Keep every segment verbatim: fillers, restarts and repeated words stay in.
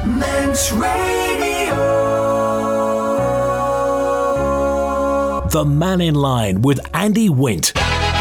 Manx Radio. The Man in Line with Andy Wint.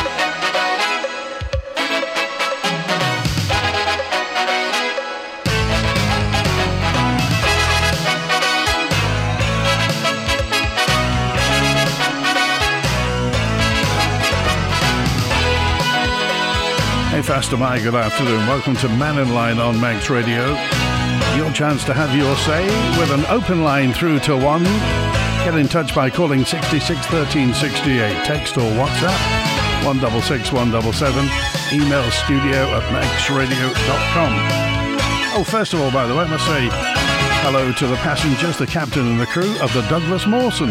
Hey, Faster Mike, good afternoon. Welcome to Man in Line on Manx Radio. Your chance to have your say with an open line through to one. Get in touch by calling sixty-six thirteen sixty-eight. Text or WhatsApp one six six one seven seven. Email studio at manx radio dot com. Oh, first of all, by the way, I must say hello to the passengers, the captain and the crew of the Douglas Mawson.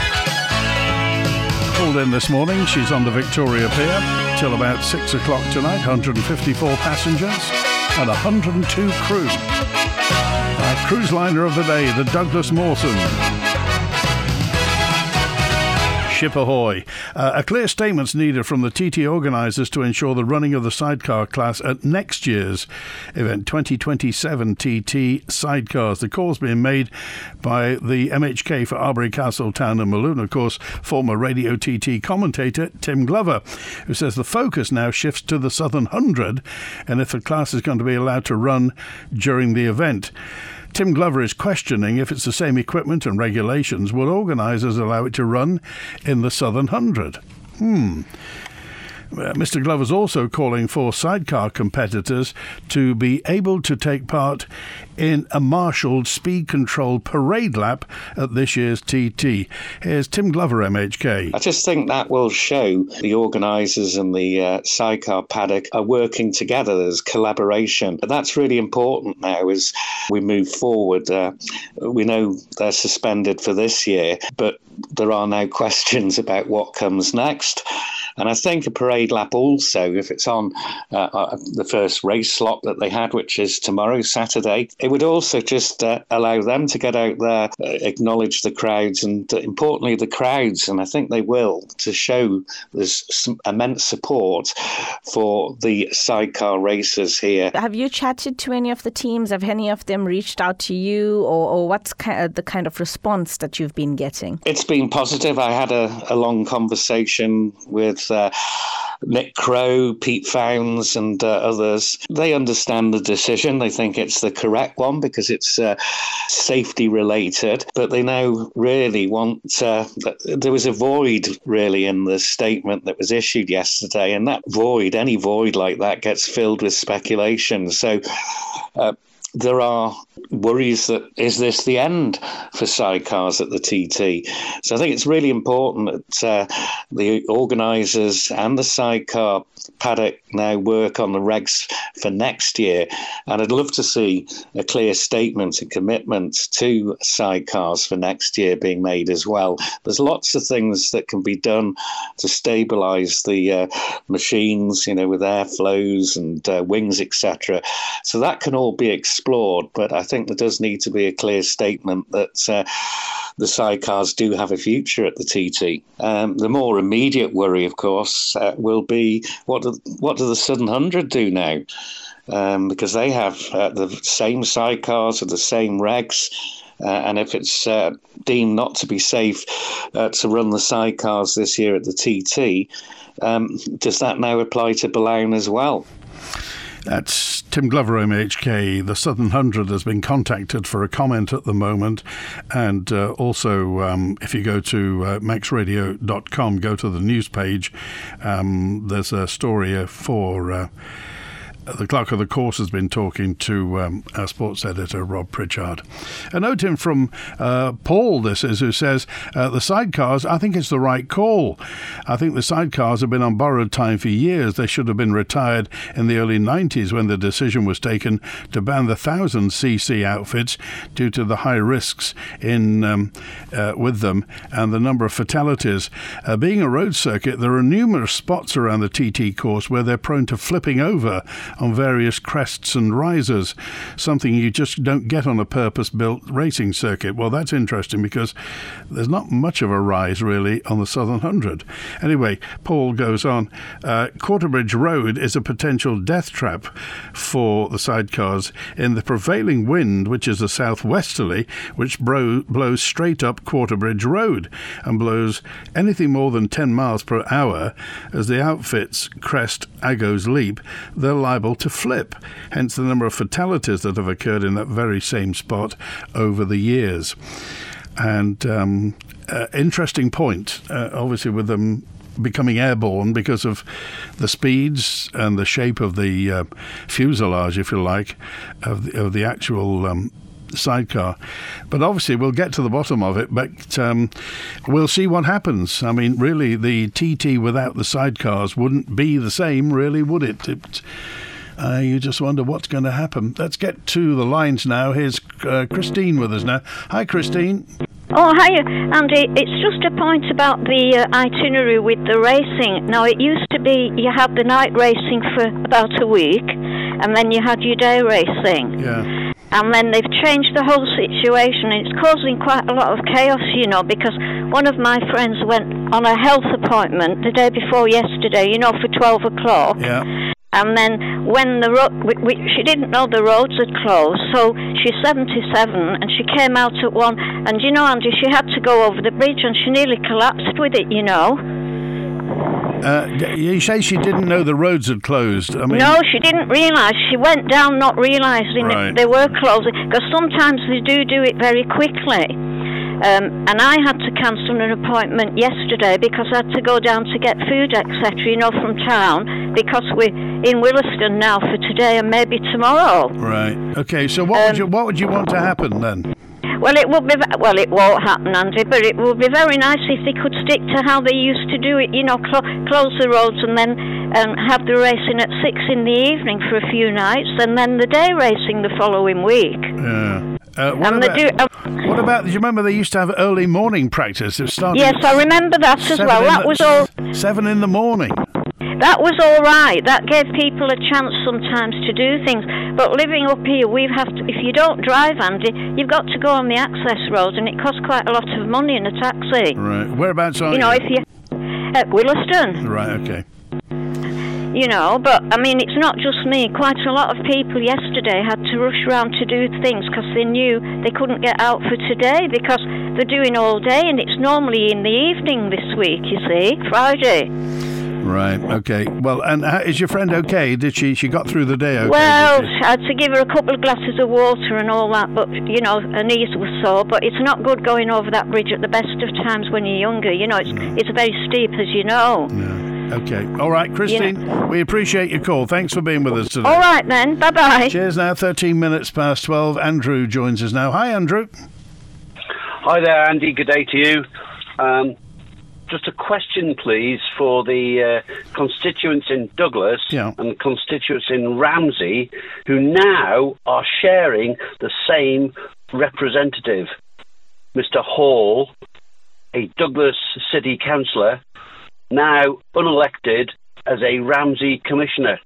Called in this morning. She's on the Victoria Pier till about six o'clock tonight. one hundred fifty-four passengers and one hundred two crew. Our cruise liner of the day, the Douglas Mawson. Ship ahoy. Uh, a clear statement's needed from the T T organisers to ensure the running of the sidecar class at next year's event, twenty twenty-seven T T Sidecars. The call's being made by the M H K for Arbury, Castle, Town and Malone, of course, former Radio T T commentator Tim Glover, who says the focus now shifts to the Southern Hundred and if the class is going to be allowed to run during the event. Tim Glover is questioning if it's the same equipment and regulations. Will organisers allow it to run in the Southern Hundred? Hmm. Uh, Mister Glover's also calling for sidecar competitors to be able to take part in a marshalled speed-controlled parade lap at this year's T T. Here's Tim Glover, M H K. I just think that will show the organisers and the uh, sidecar paddock are working together. There's collaboration. And that's really important now as we move forward. Uh, we know they're suspended for this year, but there are now questions about what comes next. And I think a parade lap also, if it's on uh, uh, the first race slot that they had, which is tomorrow, Saturday, it would also just uh, allow them to get out there, uh, acknowledge the crowds, and uh, importantly, the crowds, and I think they will, to show there's some immense support for the sidecar racers here. Have you chatted to any of the teams? Have any of them reached out to you, or, or what's kind of the kind of response that you've been getting? It's been positive. I had a, a long conversation with Uh, Nick Crow, Pete Founds and uh, others. They understand the decision. They think it's the correct one because it's uh, safety related, but they now really want uh, there was a void really in the statement that was issued yesterday, and that void, any void like that, gets filled with speculation. So uh, there are worries that, is this the end for sidecars at the T T? So I think it's really important that uh, the organisers and the sidecar paddock now work on the regs for next year. And I'd love to see a clear statement and commitment to sidecars for next year being made as well. There's lots of things that can be done to stabilise the uh, machines, you know, with airflows and uh, wings, et cetera. So that can all be explored, but I think there does need to be a clear statement that uh, the sidecars do have a future at the T T. Um, the more immediate worry, of course, uh, will be what do, what do the Southern Hundred do now? Um, because they have uh, the same sidecars with the same regs. Uh, and if it's uh, deemed not to be safe uh, to run the sidecars this year at the T T, um, does that now apply to Blount as well? That's Tim Glover, M H K. The Southern Hundred has been contacted for a comment at the moment. And uh, also, um, if you go to uh, manx radio dot com, go to the news page, um, there's a story for... Uh, The clerk of the course has been talking to um, our sports editor, Rob Pritchard. A note in from uh, Paul, this is, who says, uh, the sidecars, I think it's the right call. I think the sidecars have been on borrowed time for years. They should have been retired in the early nineties when the decision was taken to ban the one thousand c c outfits due to the high risks in um, uh, with them and the number of fatalities. Uh, being a road circuit, there are numerous spots around the T T course where they're prone to flipping over on various crests and risers, something you just don't get on a purpose-built racing circuit. Well, that's interesting because there's not much of a rise really on the Southern Hundred. Anyway, Paul goes on, uh, Quarterbridge Road is a potential death trap for the sidecars in the prevailing wind, which is a southwesterly, which bro- blows straight up Quarterbridge Road and blows anything more than ten miles per hour as the outfits crest Aggo's Leap, they're liable to flip, hence the number of fatalities that have occurred in that very same spot over the years. And um, uh, interesting point, uh, obviously with them becoming airborne because of the speeds and the shape of the uh, fuselage, if you like, of the, of the actual um, sidecar. But obviously we'll get to the bottom of it, but um, we'll see what happens. I mean, really, the T T without the sidecars wouldn't be the same, really, would it? it uh, you just wonder what's going to happen. Let's get to the lines now. Here's uh, Christine with us now. Hi, Christine. Oh, hi, Andy. It's just a point about the uh, itinerary with the racing. Now, it used to be you had the night racing for about a week, and then you had your day racing. Yeah. And then they've changed the whole situation, and it's causing quite a lot of chaos, you know, because one of my friends went on a health appointment the day before yesterday, you know, for twelve o'clock. Yeah. And then when the road, we, we, she didn't know the roads had closed, so she's seventy-seven, and she came out at one, and you know, Andy, she had to go over the bridge, and she nearly collapsed with it, you know. Uh, you say she didn't know the roads had closed. I mean, no, she didn't realise. She went down not realising right. that they were closing, because sometimes they do do it very quickly. Um, and I had to cancel an appointment yesterday because I had to go down to get food, et cetera, you know, from town, because we're in Williston now for today and maybe tomorrow. Right. Okay. So what um, would you what would you want to happen then? Well, it will be. Well, it won't happen, Andy. But it will be very nice if they could stick to how they used to do it. You know, cl- close the roads and then um, have the racing at six in the evening for a few nights, and then the day racing the following week. Yeah. Uh, what, and about, they do, um, what about? Do you remember they used to have early morning practice? It started. Yes, I remember that as well. That the, was all. Seven in the morning. That was all right. That gave people a chance sometimes to do things. But living up here, we have to. If you don't drive, Andy, you've got to go on the access road, and it costs quite a lot of money in a taxi. Right. Whereabouts are you? You know, if you at Williston. Right. Okay. You know, but I mean, it's not just me. Quite a lot of people yesterday had to rush around to do things because they knew they couldn't get out for today because they're doing all day, and it's normally in the evening this week. You see, Friday. Right, okay. Well, and uh, is your friend okay? Did she she got through the day okay? Well, I had to give her a couple of glasses of water and all that, but, you know, her knees were sore. But it's not good going over that bridge at the best of times when you're younger. You know, it's no. it's very steep, as you know. No. Okay. All right, Christine, you know. We appreciate your call. Thanks for being with us today. All right, then. Bye-bye. Cheers now. thirteen minutes past twelve. Andrew joins us now. Hi, Andrew. Hi there, Andy. Good day to you. Um... Just a question, please, for the uh, constituents in Douglas yeah. and constituents in Ramsey who now are sharing the same representative, Mister Hall, a Douglas City Councillor, now unelected as a Ramsey Commissioner.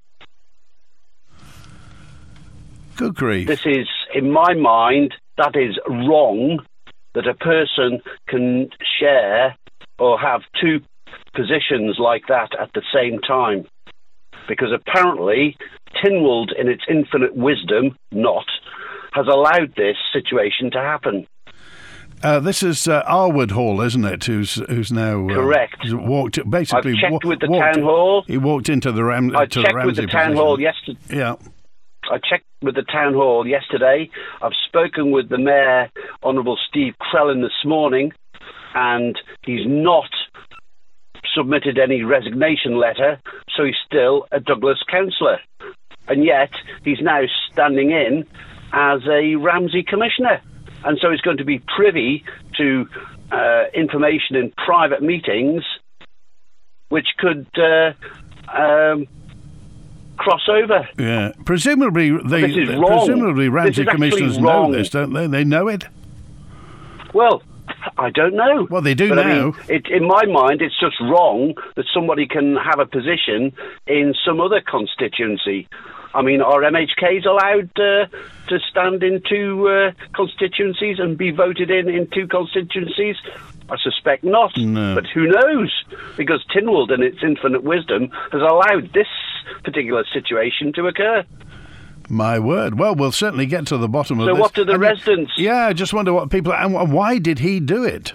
Good grief. This is, in my mind, that is wrong, that a person can share or have two positions like that at the same time. Because apparently, Tynwald, in its infinite wisdom, not, has allowed this situation to happen. Uh, this is uh, Arwood Hall, isn't it? Who's who's now uh, correct? Walked basically. I've checked wa- with the walked, town hall. He walked into the Ram. I to checked the with the town position. hall yesterday. Yeah. I checked with the town hall yesterday. I've spoken with the Mayor, Honourable Steve Crellin, this morning, and he's not submitted any resignation letter, so he's still a Douglas councillor. And yet, he's now standing in as a Ramsey Commissioner. And so he's going to be privy to uh, information in private meetings which could uh, um, cross over. Yeah. Presumably, they, this is wrong. presumably Ramsey commissioners know this, don't they? They know it? Well, I don't know. Well, they do but now. I mean, it, in my mind, it's just wrong that somebody can have a position in some other constituency. I mean, are M H Ks allowed uh, to stand in two uh, constituencies and be voted in in two constituencies? I suspect not, no. But who knows? Because Tynwald, in its infinite wisdom, has allowed this particular situation to occur. My word. Well, we'll certainly get to the bottom of so this. So what do the I mean, residents... Yeah, I just wonder what people... And why did he do it?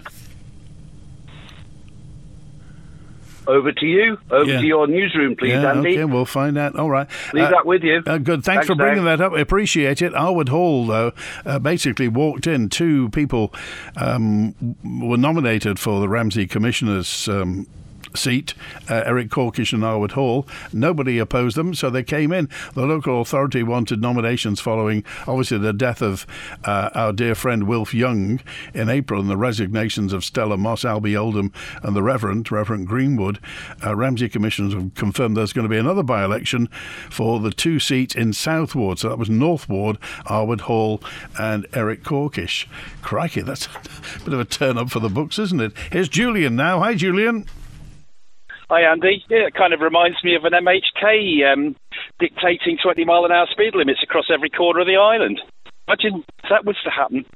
Over to you. Over yeah. to your newsroom, please, yeah, Andy. Okay, we'll find out. All right. Leave uh, that with you. Uh, good. Thanks, Thanks for bringing Dave. that up. I appreciate it. Arwood Hall, though, uh, basically walked in. Two people um, were nominated for the Ramsey Commissioner's um seat, uh, Eric Corkish and Arwood Hall. Nobody opposed them, so they came in. The local authority wanted nominations following, obviously, the death of uh, our dear friend Wilf Young in April and the resignations of Stella Moss, Albie Oldham and the Reverend, Reverend Greenwood. Uh, Ramsey Commissioners have confirmed there's going to be another by-election for the two seats in South Ward. So that was North Ward, Arwood Hall and Eric Corkish. Crikey, that's a bit of a turn-up for the books, isn't it? Here's Julian now. Hi, Julian. Hi, Andy. Yeah, it kind of reminds me of an M H K um, dictating twenty mile an hour speed limits across every corner of the island. Imagine if that was to happen.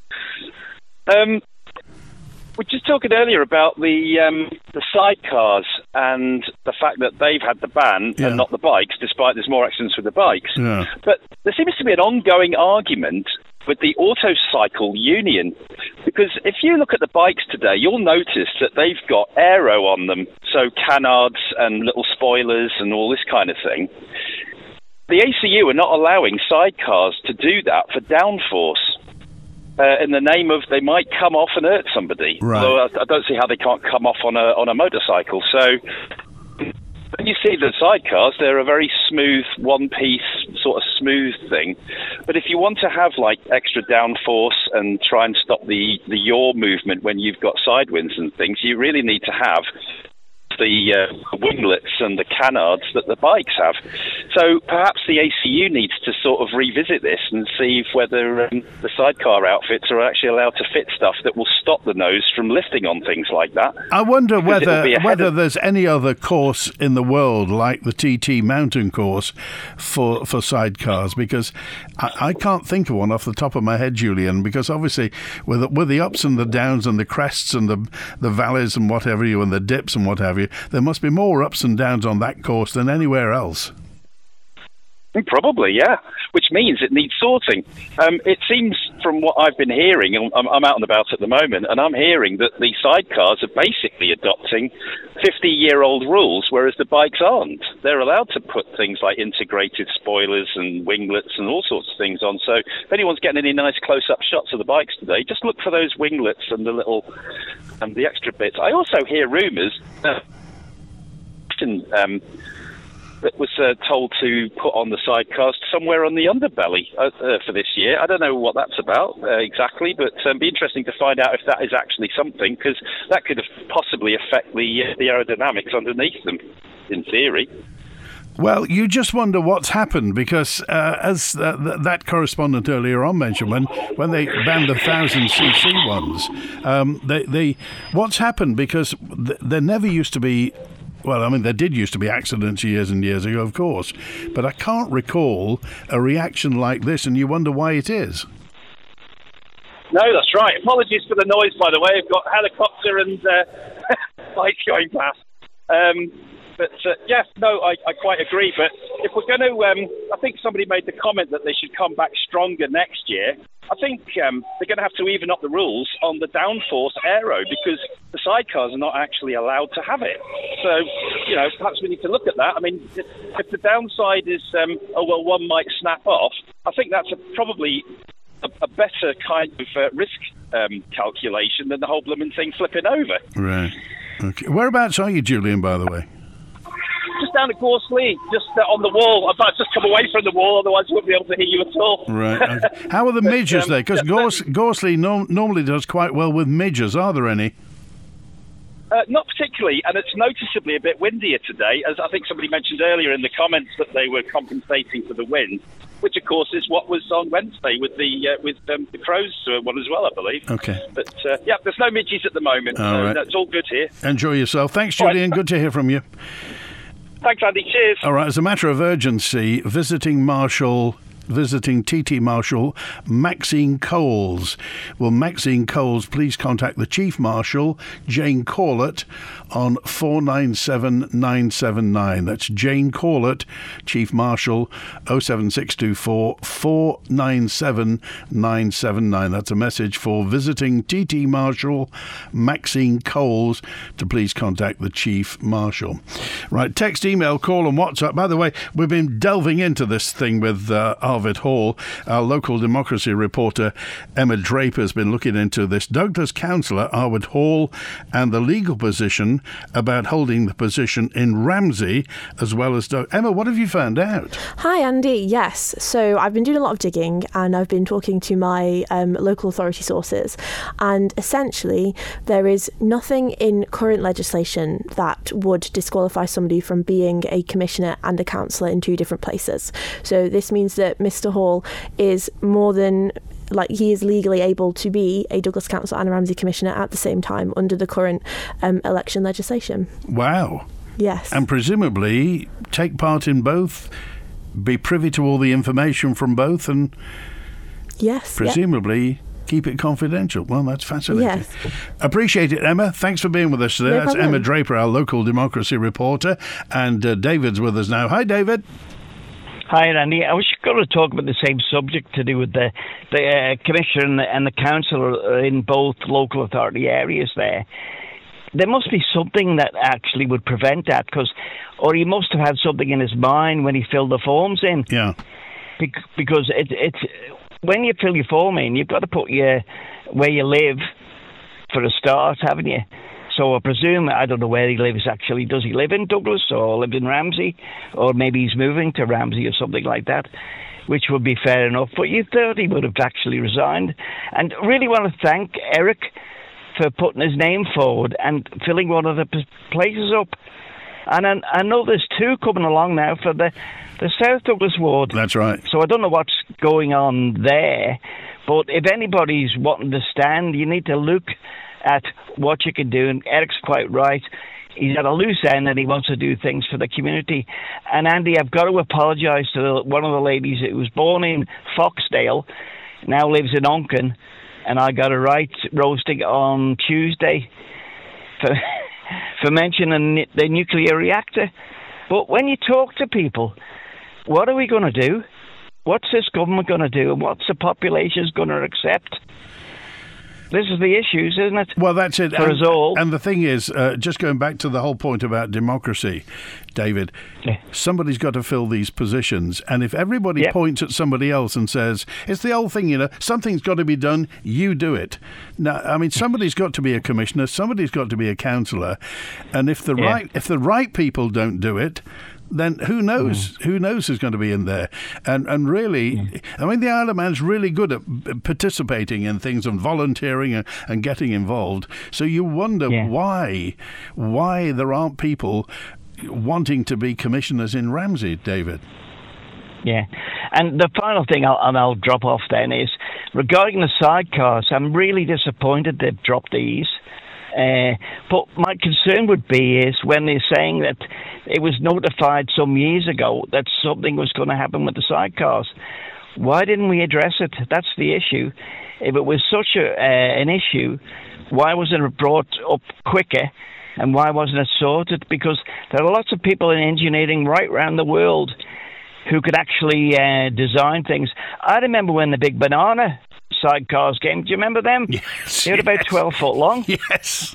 Um, we were just talking earlier about the um, the sidecars and the fact that they've had the ban yeah. and not the bikes, despite there's more accidents with the bikes. Yeah. But there seems to be an ongoing argument with the Autocycle Union, because if you look at the bikes today, you'll notice that they've got aero on them, so canards and little spoilers and all this kind of thing. The A C U are not allowing sidecars to do that for downforce, uh, in the name of they might come off and hurt somebody. Right. Although I, I don't see how they can't come off on a on a motorcycle. So when you see the sidecars, they're a very smooth, one-piece, sort of smooth thing. But if you want to have, like, extra downforce and try and stop the, the yaw movement when you've got side winds and things, you really need to have the uh, winglets and the canards that the bikes have. So perhaps the A C U needs to sort of revisit this and see if whether um, the sidecar outfits are actually allowed to fit stuff that will stop the nose from lifting on things like that. I wonder Because whether whether of- there's any other course in the world like the T T mountain course for for sidecars, because I, I can't think of one off the top of my head, Julian, because obviously with the, with the ups and the downs and the crests and the the valleys and whatever you and the dips and what have you, there must be more ups and downs on that course than anywhere else. Probably, yeah, which means it needs sorting. Um, it seems from what I've been hearing, and I'm, I'm out and about at the moment, and I'm hearing that the sidecars are basically adopting fifty-year-old rules, whereas the bikes aren't. They're allowed to put things like integrated spoilers and winglets and all sorts of things on. So if anyone's getting any nice close-up shots of the bikes today, just look for those winglets and the little and the extra bits. I also hear rumours that um, that was uh, told to put on the sidecars somewhere on the underbelly uh, uh, for this year. I don't know what that's about uh, exactly, but it'd um, be interesting to find out if that is actually something, because that could possibly affect the uh, the aerodynamics underneath them, in theory. Well, you just wonder what's happened, because uh, as uh, th- that correspondent earlier on mentioned, when, when they banned the one thousand c c ones, um, they, they what's happened, because th- there never used to be... Well, I mean, there did used to be accidents years and years ago, of course, but I can't recall a reaction like this, and you wonder why it is. No, that's right. Apologies for the noise, by the way. I've got helicopter and uh, bikes going past. Um, but, uh, yes, no, I, I quite agree. But if we're going to, um, I think somebody made the comment that they should come back stronger next year. I think um, they're going to have to even up the rules on the downforce aero, because the sidecars are not actually allowed to have it. So, you know, perhaps we need to look at that. I mean, if, if the downside is, um, oh, well, one might snap off, I think that's a, probably a, a better kind of uh, risk um, calculation than the whole blooming thing flipping over. Right. Okay. Whereabouts are you, Julian, by the way? Just down at Gorsley, just uh, on the wall. I've just come away from the wall, otherwise I wouldn't be able to hear you at all. Right. Okay. How are the but, midges um, there? Because Gors- Gorsley no- normally does quite well with midges. Are there any? Uh, not particularly, and it's noticeably a bit windier today, as I think somebody mentioned earlier in the comments that they were compensating for the wind, which of course is what was on Wednesday with the uh, with um, the Crows uh, one as well, I believe. Okay. But uh, yeah, there's no midges at the moment, all so right. that's all good here. Enjoy yourself. Thanks, Julian. Right. Good to hear from you. Thanks, Andy. Cheers. All right, as a matter of urgency, visiting Marshal... Visiting T T Marshal Maxine Coles. Will Maxine Coles please contact the Chief Marshal, Jane Corlett, on four nine seven nine seven nine. That's Jane Corlett, Chief Marshal, oh seven six two four, four nine seven nine seven nine. That's a message for visiting T T Marshal Maxine Coles to please contact the Chief Marshal. Right, text, email, call and WhatsApp. By the way, we've been delving into this thing with uh, Arvid Hall. Our local democracy reporter Emma Draper has been looking into this. Douglas councillor Arvid Hall and the legal position about holding the position in Ramsey, as well as Doug. Emma, what have you found out? Hi, Andy. Yes. So I've been doing a lot of digging and I've been talking to my um, local authority sources. And essentially, there is nothing in current legislation that would disqualify somebody from being a commissioner and a councillor in two different places. So this means that Mister Hall is more than... like he is legally able to be a Douglas Council and a Ramsey Commissioner at the same time under the current um, election legislation. Wow. Yes. And presumably take part in both, be privy to all the information from both, and yes, presumably yep. keep it confidential. Well, that's fascinating. Yes. Appreciate it, Emma. Thanks for being with us today. No That's problem. Emma Draper, our local democracy reporter, and uh, David's with us now. Hi, David. Hi, Randy. I was going to talk about the same subject to do with the the uh, commissioner and the, and the council in both local authority areas there. There must be something that actually would prevent that, because, or he must have had something in his mind when he filled the forms in. Yeah. Be- because it, it's when you fill your form in, you've got to put your where you live for a start, haven't you? So I presume, I don't know where he lives actually. Does he live in Douglas or live in Ramsey? Or maybe he's moving to Ramsey or something like that, which would be fair enough. But you thought he would have actually resigned. And really want to thank Eric for putting his name forward and filling one of the p- places up. And I, I know there's two coming along now for the, the South Douglas ward. That's right. So I don't know what's going on there. But if anybody's wanting to stand, you need to look at what you can do, and Eric's quite right. He's at a loose end and he wants to do things for the community. And Andy, I've got to apologise to the, one of the ladies who was born in Foxdale, now lives in Onken, and I got a right roasting on Tuesday for for mentioning the nuclear reactor. But when you talk to people, what are we going to do? What's this government going to do? And what's the population going to accept? This is the issues, isn't it? Well, that's it. For and, us all. And the thing is, uh, just going back to the whole point about democracy, David, yeah. somebody's got to fill these positions. And if everybody yep. points at somebody else and says, it's the old thing, you know, something's got to be done, you do it. Now, I mean, somebody's got to be a commissioner, somebody's got to be a councillor. And if the yeah. right if the right people don't do it, then who knows? Mm. Who knows who's going to be in there? And and really, mm. I mean, the Isle of Man's really good at participating in things and volunteering and, and getting involved. So you wonder yeah. why why there aren't people wanting to be commissioners in Ramsey, David. Yeah, and the final thing, I'll, and I'll drop off then, is regarding the sidecars. I'm really disappointed they've dropped these. Uh, but my concern would be is when they're saying that it was notified some years ago that something was going to happen with the sidecars. Why didn't we address it? That's the issue. If it was such a, uh, an issue, why wasn't it brought up quicker? And why wasn't it sorted? Because there are lots of people in engineering right around the world who could actually uh, design things. I remember when the big banana sidecars came. Do you remember them? Yes. They were yes. about twelve foot long. Yes.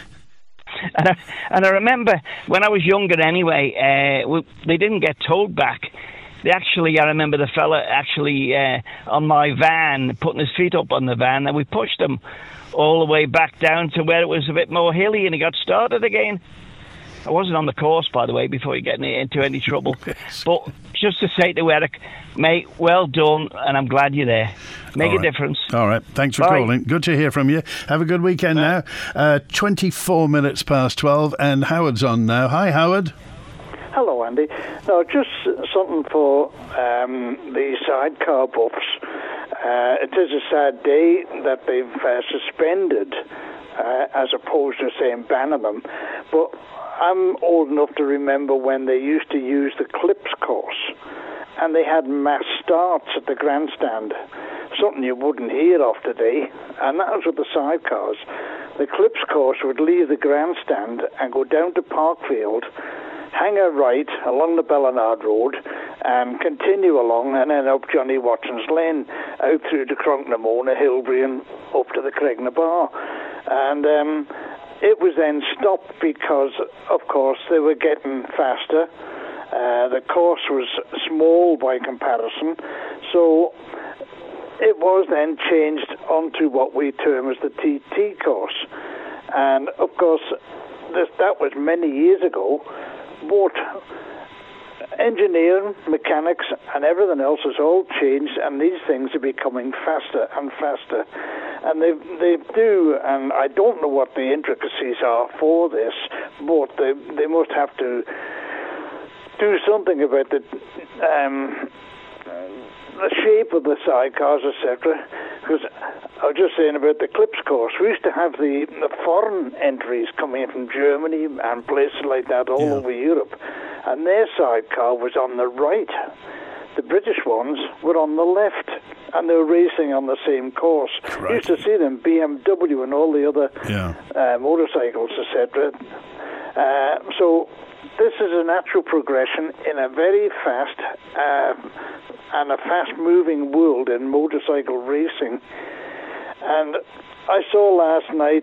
And I, and I remember when I was younger anyway, uh, we, they didn't get towed back. They actually, I remember the fella actually uh, on my van, putting his feet up on the van, and we pushed him all the way back down to where it was a bit more hilly, and he got started again. I wasn't on the course, by the way, before you get into any trouble. Yes. But just to say to Eric, mate, well done, and I'm glad you're there. Make All a right. difference. All right. Thanks for Bye. calling. Good to hear from you. Have a good weekend now. Uh, twenty-four minutes past twelve, and Howard's on now. Hi, Howard. Hello, Andy. No, just something for um, the sidecar buffs. Uh, it is a sad day that they've uh, suspended, uh, as opposed to saying banning them. But I'm old enough to remember when they used to use the clips course, and they had mass starts at the grandstand, something you wouldn't hear of today, and that was with the sidecars. The clips course would leave the grandstand and go down to Parkfield, hang a right along the Bellenard Road, and continue along and end up Johnny Watson's Lane, out through to Cronknamona, Hilbury, and up to the Craigna Bar. And um, it was then stopped because, of course, they were getting faster. Uh, the course was small by comparison, so it was then changed onto what we term as the T T course. And, of course, this, that was many years ago, but engineering, mechanics, and everything else has all changed, and these things are becoming faster and faster. And they they do, and I don't know what the intricacies are for this, but they they must have to do something about the um, the shape of the sidecars, et cetera. Because I was just saying about the clips course, we used to have the, the foreign entries coming in from Germany and places like that all yeah. over Europe, and their sidecar was on the right. The British ones were on the left, and they were racing on the same course. Right. You used to see them, B M W and all the other yeah. uh, motorcycles, et cetera. Uh, so this is a natural progression in a very fast uh, and a fast-moving world in motorcycle racing. And I saw last night,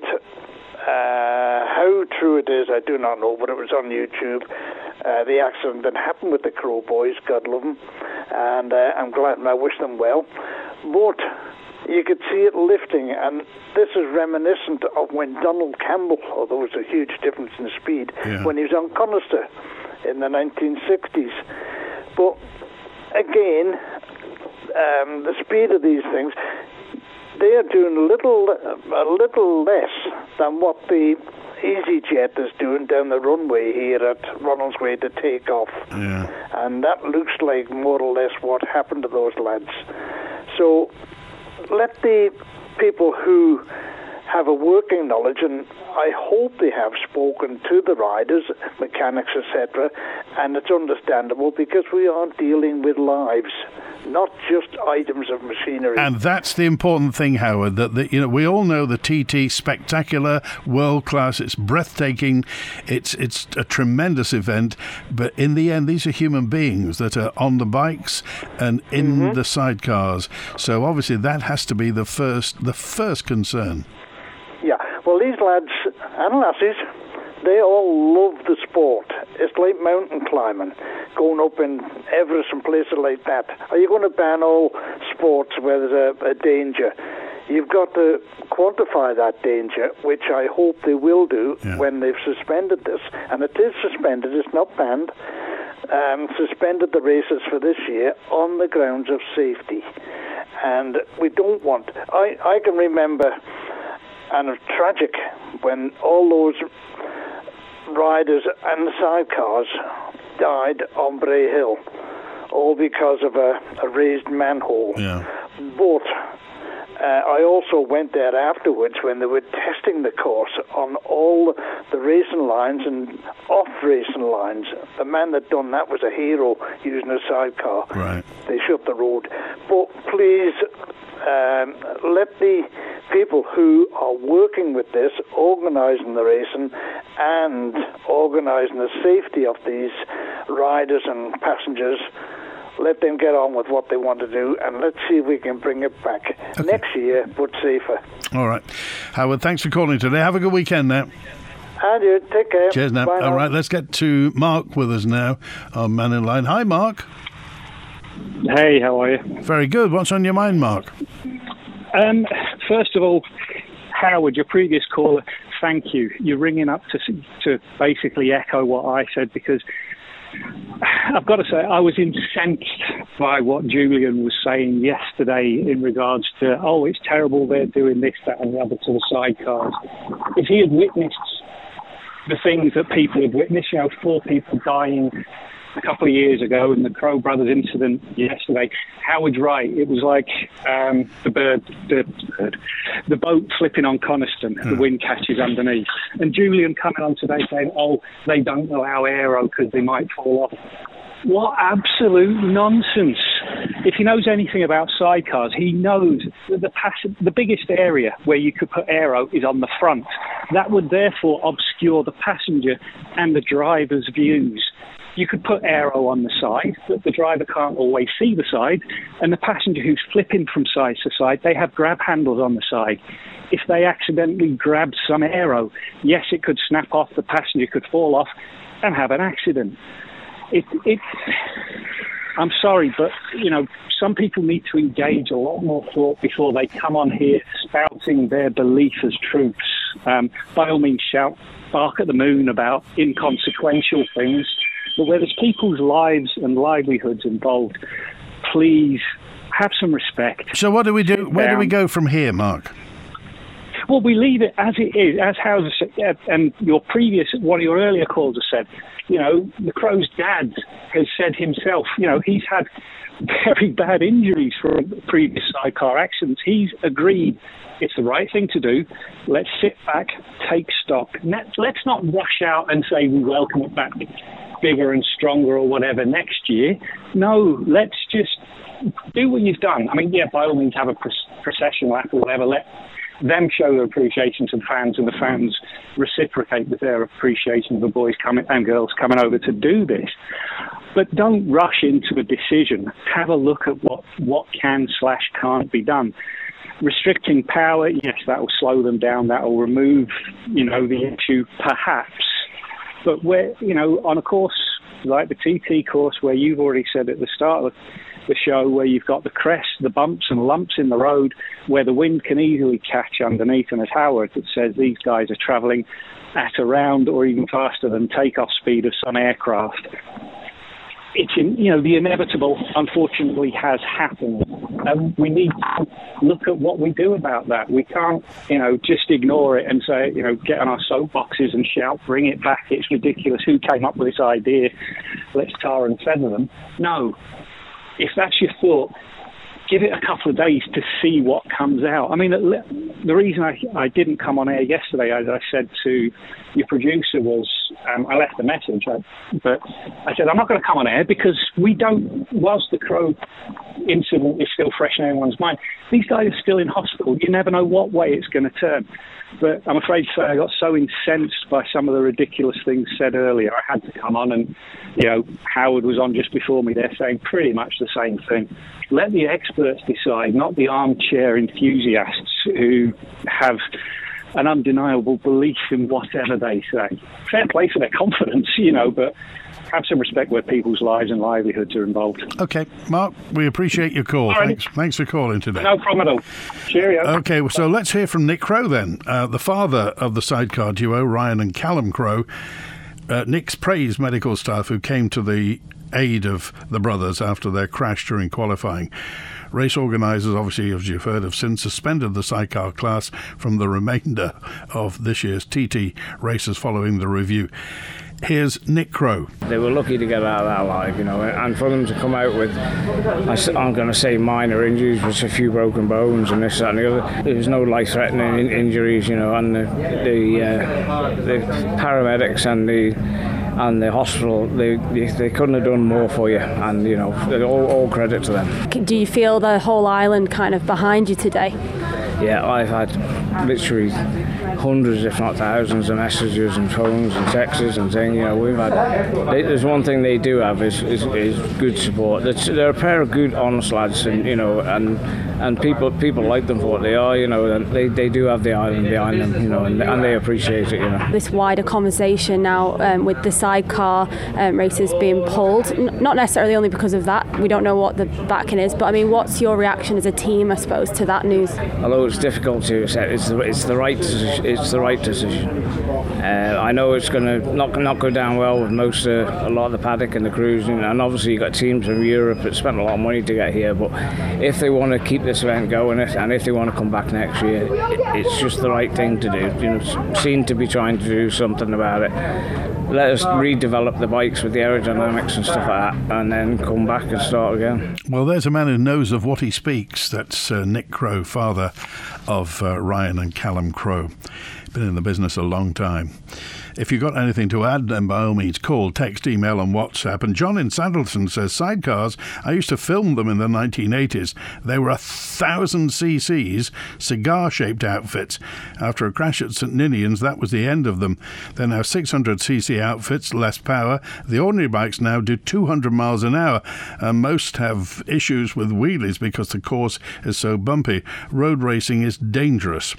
uh, how true it is, I do not know, but it was on YouTube, uh, the accident that happened with the Crow Boys, God love them, and uh, I'm glad and I wish them well. But you could see it lifting, and this is reminiscent of when Donald Campbell, although there's a huge difference in speed, yeah. when he was on Conister in the nineteen sixties. But again, um, the speed of these things, they are doing a little, a little less than what the EasyJet is doing down the runway here at Ronald's Way to take off. Yeah. And that looks like more or less what happened to those lads. So let the people who have a working knowledge, and I hope they have spoken to the riders, mechanics, et cetera, and it's understandable because we are dealing with lives, not just items of machinery. And that's the important thing, Howard, that the, you know, we all know the T T, spectacular, world class, it's breathtaking, it's it's a tremendous event, but in the end these are human beings that are on the bikes and in mm-hmm. the sidecars. So obviously that has to be the first the first concern. Yeah, well, these lads and lasses, they all love the sport. It's like mountain climbing, going up in Everest and places like that. Are you going to ban all sports where there's a, a danger? You've got to quantify that danger, which I hope they will do yeah. when they've suspended this. And it is suspended, it's not banned. Um, suspended the races for this year on the grounds of safety. And we don't want... I, I can remember... And it's tragic when all those riders and sidecars died on Bray Hill, all because of a, a raised manhole. Yeah. But uh, I also went there afterwards when they were testing the course on all the racing lines and off-racing lines. The man that done that was a hero using a sidecar. Right. They shut the road. But please... Um, let the people who are working with this, organising the racing and organising the safety of these riders and passengers, let them get on with what they want to do, and let's see if we can bring it back okay. next year, but safer. All right. Howard, thanks for calling today. Have a good weekend now. And you, take care. Cheers now. Bye All now. right, let's get to Mark with us now, our man in line. Hi, Mark. Hey, how are you? Very good. What's on your mind, Mark? Um, first of all, Howard, your previous caller, thank you. You're ringing up to to basically echo what I said, because I've got to say I was incensed by what Julian was saying yesterday in regards to, oh, it's terrible they're doing this, that and the other to the sidecars. If he had witnessed the things that people have witnessed, you know, four people dying a couple of years ago in the Crow Brothers incident yesterday, Howard's right. It was like um, the bird, the bird, the boat flipping on Coniston. Mm. The wind catches underneath. And Julian coming on today saying, "Oh, they don't allow aero because they might fall off." What absolute nonsense. If he knows anything about sidecars, he knows that the pass- the biggest area where you could put aero is on the front. That would therefore obscure the passenger and the driver's views. You could put aero on the side, but the driver can't always see the side, and the passenger who's flipping from side to side, they have grab handles on the side. If they accidentally grabbed some aero, yes, it could snap off, the passenger could fall off and have an accident. It, it, I'm sorry, but, you know, some people need to engage a lot more thought before they come on here spouting their belief as troops. Um, by all means, shout, bark at the moon about inconsequential things, but where there's people's lives and livelihoods involved, please have some respect. So what do we do? Where do we go from here, Mark? Well, we leave it as it is, as Hauser said, and your previous, one of your earlier calls has said, you know, the Crow's dad has said himself, you know, he's had very bad injuries from previous sidecar accidents. He's agreed it's the right thing to do. Let's sit back, take stock. Let's not rush out and say we welcome it back bigger and stronger or whatever next year. No, let's just do what you've done. I mean, yeah, by all means have a procession lap or whatever. Let them show their appreciation to the fans, and the fans reciprocate with their appreciation of the boys coming and girls coming over to do this. But don't rush into a decision. Have a look at what, what can slash can't be done. Restricting power, yes, that will slow them down. That will remove, you know, the issue, perhaps. But where, you know, on a course like the T T course, where you've already said at the start of the show, where you've got the crest, the bumps and lumps in the road, where the wind can easily catch underneath, and as Howard says, these guys are travelling at around or even faster than takeoff speed of some aircraft. It's in, you know, the inevitable, unfortunately, has happened, and we need to look at what we do about that. We can't, you know, just ignore it and say, you know, get on our soapboxes and shout, bring it back, it's ridiculous, who came up with this idea, let's tar and feather them. No. If that's your thought, give it a couple of days to see what comes out. I mean, the reason I, I didn't come on air yesterday, as I said to your producer, was um, I left a message, I, but I said, I'm not going to come on air because we don't, whilst the Crow incident is still fresh in everyone's mind, these guys are still in hospital. You never know what way it's going to turn. But I'm afraid to say I got so incensed by some of the ridiculous things said earlier, I had to come on, and, you know, Howard was on just before me there saying pretty much the same thing. Let the experts decide, not the armchair enthusiasts who have an undeniable belief in whatever they say. Fair play for their confidence, you know, but have some respect where people's lives and livelihoods are involved. Okay, Mark, we appreciate your call. Right. Thanks, thanks for calling today. No problem at all. Cheerio. Okay, so let's hear from Nick Crow then, uh, the father of the sidecar duo, Ryan and Callum Crow. Uh, Nick's praised medical staff who came to the aid of the brothers after their crash during qualifying. Race organisers, obviously, as you've heard, have since suspended the sidecar class from the remainder of this year's T T races following the review. Here's Nick Crow. They were lucky to get out of that alive, you know, and for them to come out with, I'm going to say minor injuries, which a few broken bones and this, that and the other. There was no life-threatening injuries, you know, and the the, uh, the paramedics and the and the hospital, they, they they couldn't have done more for you, and, you know, all, all credit to them. Do you feel the whole island kind of behind you today? Yeah, I've had literally hundreds, if not thousands, of messages and phones and texts and things. You know, we've had. They, there's one thing they do have is is, is good support. They're, they're a pair of good, honest lads, and you know, and and people people like them for what they are. You know, and they, they do have the island behind them. You know, and, and they appreciate it. You know. This wider conversation now um, with the sidecar um, races being pulled, N- not necessarily only because of that. We don't know what the backing is, but I mean, what's your reaction as a team, I suppose, to that news? Although it's difficult to accept, it's the, it's the right decision. It's the right decision. Uh, I know it's going to not not go down well with most uh, a lot of the paddock and the crews, you know, and obviously you've got teams from Europe that spent a lot of money to get here. But if they want to keep this event going, and if they want to come back next year, it, it's just the right thing to do. You know, seem to be trying to do something about it. let us redevelop the bikes with the aerodynamics and stuff like that, and then come back and start again. Well, there's a man who knows of what he speaks. That's uh, Nick Crowe, father of uh, Ryan and Callum Crowe. Been in the business a long time. If you've got anything to add, then by all means call, text, email and WhatsApp. And John in Saddleton says, sidecars, I used to film them in the nineteen eighties. They were a thousand cc's, cigar-shaped outfits. After a crash at St Ninians, that was the end of them. They're now six hundred cc outfits, less power. The ordinary bikes now do two hundred miles an hour, and most have issues with wheelies because the course is so bumpy. Road racing is dangerous.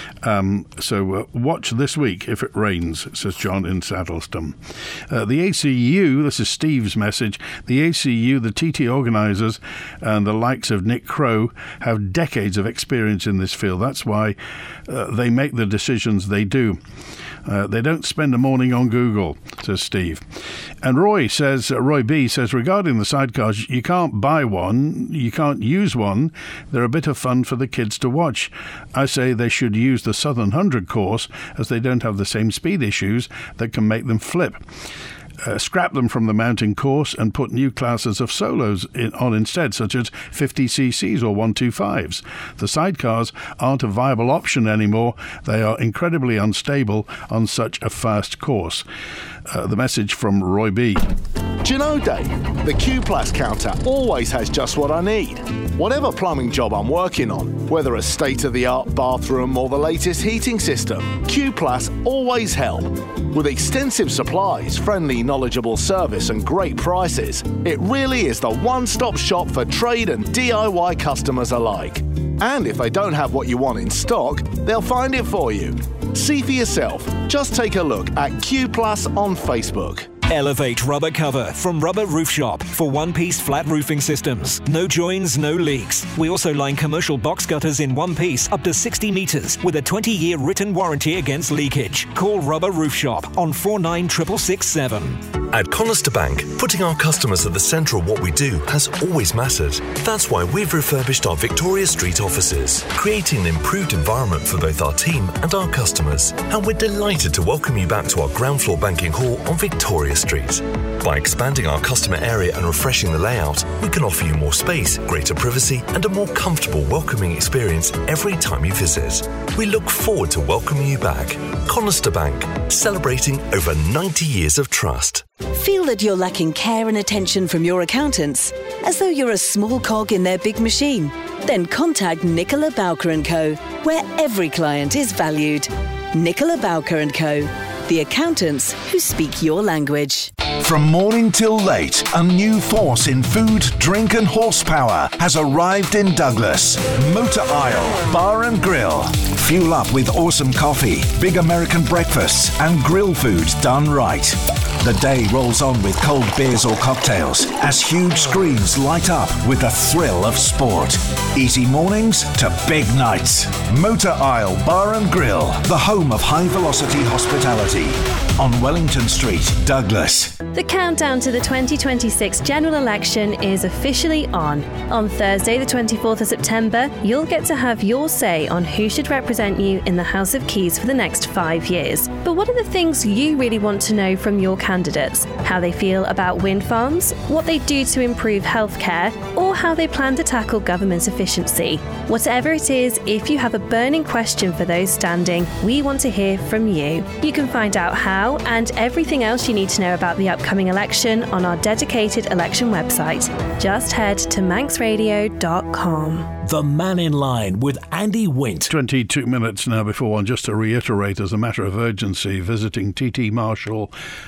Um, so uh, watch this week if it rains, says John in Saddleston. Uh, the A C U, this is Steve's message, the A C U, the T T organisers and the likes of Nick Crowe have decades of experience in this field. That's why uh, they make the decisions they do. Uh, they don't spend a morning on Google, says Steve. And Roy says, uh, Roy B says, regarding the sidecars, you can't buy one, you can't use one. They're a bit of fun for the kids to watch. I say they should use the Southern one hundred course, as they don't have the same speed issues that can make them flip. Uh, scrap them from the mountain course and put new classes of solos in, on instead, such as fifty cc's or one twenty-fives. The sidecars aren't a viable option anymore. They are incredibly unstable on such a fast course. Uh, the message from Roy B. Do you know, Dave, the Q Plus counter always has just what I need. Whatever plumbing job I'm working on, whether a state-of-the-art bathroom or the latest heating system, Q Plus always help. With extensive supplies, friendly, knowledgeable service and great prices, it really is the one-stop shop for trade and D I Y customers alike. And if they don't have what you want in stock, they'll find it for you. See for yourself. Just take a look at Q Plus on Facebook. Elevate rubber cover from Rubber Roof Shop for one-piece flat roofing systems. No joins, no leaks. We also line commercial box gutters in one piece up to sixty metres with a twenty-year written warranty against leakage. Call Rubber Roof Shop on four nine six six six seven. At Conister Bank, putting our customers at the centre of what we do has always mattered. That's why we've refurbished our Victoria Street offices, creating an improved environment for both our team and our customers. And we're delighted to welcome you back to our ground floor banking hall on Victoria Street. By expanding our customer area and refreshing the layout, we can offer you more space, greater privacy, and a more comfortable, welcoming experience every time you visit. We look forward to welcoming you back. Conister Bank, celebrating over ninety years of trust. Feel that you're lacking care and attention from your accountants, as though you're a small cog in their big machine? Then contact Nicola Bowker and Co, where every client is valued. Nicola Bowker and Co, the accountants who speak your language. From morning till late, a new force in food, drink and horsepower has arrived in Douglas. Motor Isle Bar and Grill. Fuel up with awesome coffee, big American breakfasts and grill food done right. The day rolls on with cold beers or cocktails as huge screens light up with the thrill of sport. Easy mornings to big nights. Motor Isle Bar and Grill, the home of high-velocity hospitality on Wellington Street, Douglas. The countdown to the twenty twenty-six general election is officially on. On Thursday, the twenty-fourth of September, you'll get to have your say on who should represent you in the House of Keys for the next five years. But what are the things you really want to know from your candidates? How they feel about wind farms, what they do to improve healthcare, or how they plan to tackle government efficiency? Whatever it is, if you have a burning question for those standing, we want to hear from you. You can find out how and everything else you need to know about the upcoming election on our dedicated election website. Just head to manx radio dot com. The Man in Line with Andy Wint. twenty-two minutes now before one. Just to reiterate, as a matter of urgency, visiting T T Marshal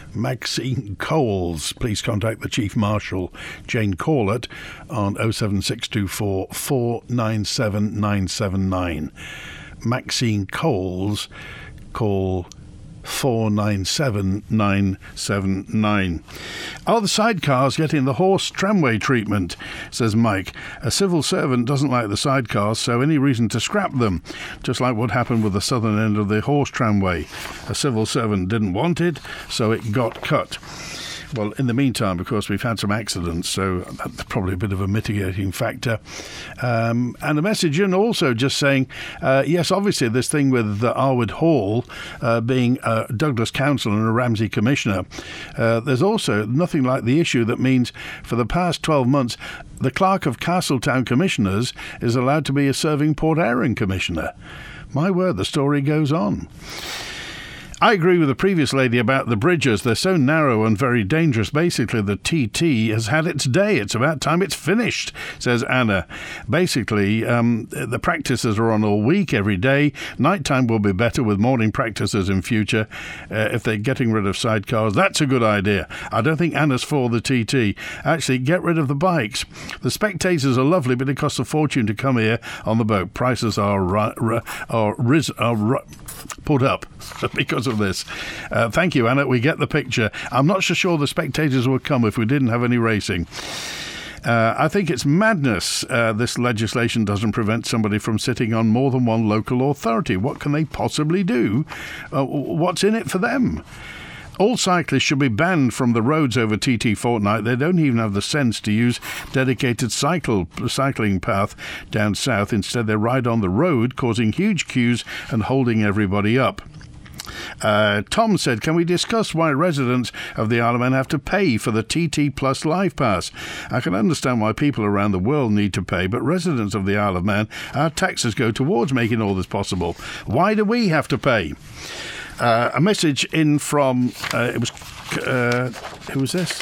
Maxine Coles. Please contact the Chief Marshal, Jane Corlett, on oh seven six two four, four nine seven nine seven nine. Maxine Coles, call four nine seven nine seven nine. Are the sidecars getting the horse tramway treatment, says Mike. A civil servant doesn't like the sidecars, so any reason to scrap them, just like what happened with the southern end of the horse tramway. A civil servant didn't want it, so it got cut. Well, in the meantime, of course, we've had some accidents, so that's probably a bit of a mitigating factor. Um, and a message in also just saying, uh, yes, obviously this thing with uh, Arwood Hall uh, being a Douglas council and a Ramsey commissioner, uh, there's also nothing like the issue that means for the past twelve months, the clerk of Castletown Commissioners is allowed to be a serving Port Erin commissioner. My word, the story goes on. I agree with the previous lady about the bridges. They're so narrow and very dangerous. Basically, the T T has had its day. It's about time it's finished, says Anna. Basically, um, the practices are on all week, every day. Nighttime will be better with morning practices in future. Uh, if they're getting rid of sidecars, that's a good idea. I don't think Anna's for the T T. Actually, get rid of the bikes. The spectators are lovely, but it costs a fortune to come here on the boat. Prices are, ri- ri- are, ris- are ri- put up because of this. Uh, thank you, Anna. We get the picture. I'm not so sure the spectators would come if we didn't have any racing. Uh, I think it's madness. Uh, this legislation doesn't prevent somebody from sitting on more than one local authority. What can they possibly do? Uh, what's in it for them? All cyclists should be banned from the roads over T T Fortnight. They don't even have the sense to use dedicated cycle cycling path down south. Instead, they ride on the road, causing huge queues and holding everybody up. Uh, Tom said, can we discuss why residents of the Isle of Man have to pay for the T T Plus Live Pass? I can understand why people around the world need to pay, but residents of the Isle of Man, our taxes go towards making all this possible. Why do we have to pay? Uh, a message in from, uh, it was, uh, who was this?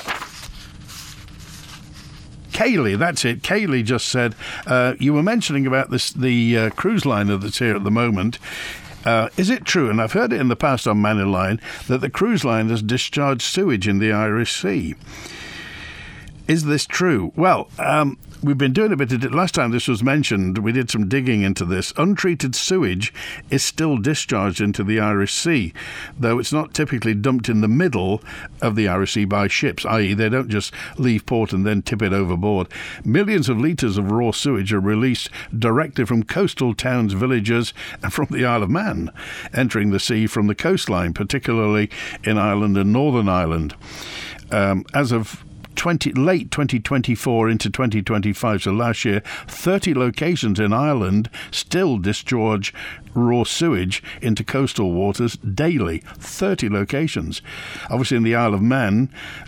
Kaylee, that's it. Kaylee just said, uh, you were mentioning about this the uh, cruise liner that's here at the moment. Uh, is it true, and I've heard it in the past on Man in Line, that the cruise line has discharged sewage in the Irish Sea? Is this true? Well, um, we've been doing a bit of it. Last time this was mentioned, we did some digging into this. Untreated sewage is still discharged into the Irish Sea, though it's not typically dumped in the middle of the Irish Sea by ships, that is they don't just leave port and then tip it overboard. Millions of litres of raw sewage are released directly from coastal towns, villages, and from the Isle of Man, entering the sea from the coastline, particularly in Ireland and Northern Ireland. Um, as of twenty, late twenty twenty-four into twenty twenty-five, so last year, thirty locations in Ireland still discharge raw sewage into coastal waters daily. thirty locations. Obviously in the Isle of Man,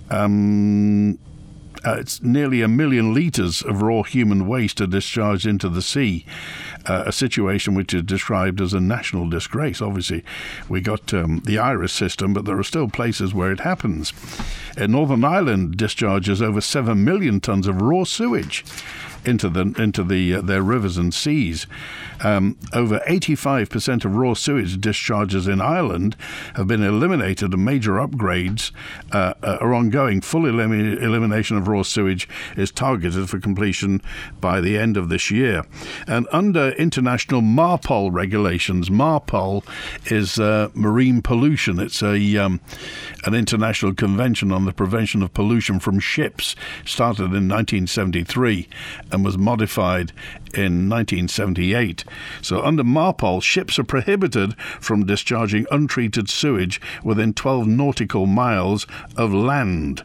um, uh, it's nearly a million litres of raw human waste are discharged into the sea, uh, a situation which is described as a national disgrace. Obviously, we got um, the Irish system, but there are still places where it happens. Uh, Northern Ireland discharges over seven million tonnes of raw sewage into the into the uh, their rivers and seas. Um, over eighty-five percent of raw sewage discharges in Ireland have been eliminated, and major upgrades uh, are ongoing. Full elim- elimination of raw sewage is targeted for completion by the end of this year. And under international MARPOL regulations, MARPOL is uh, marine pollution. It's a um, an international convention on the prevention of pollution from ships, started in nineteen seventy-three and was modified in nineteen seventy-eight. So under MARPOL, ships are prohibited from discharging untreated sewage within twelve nautical miles of land.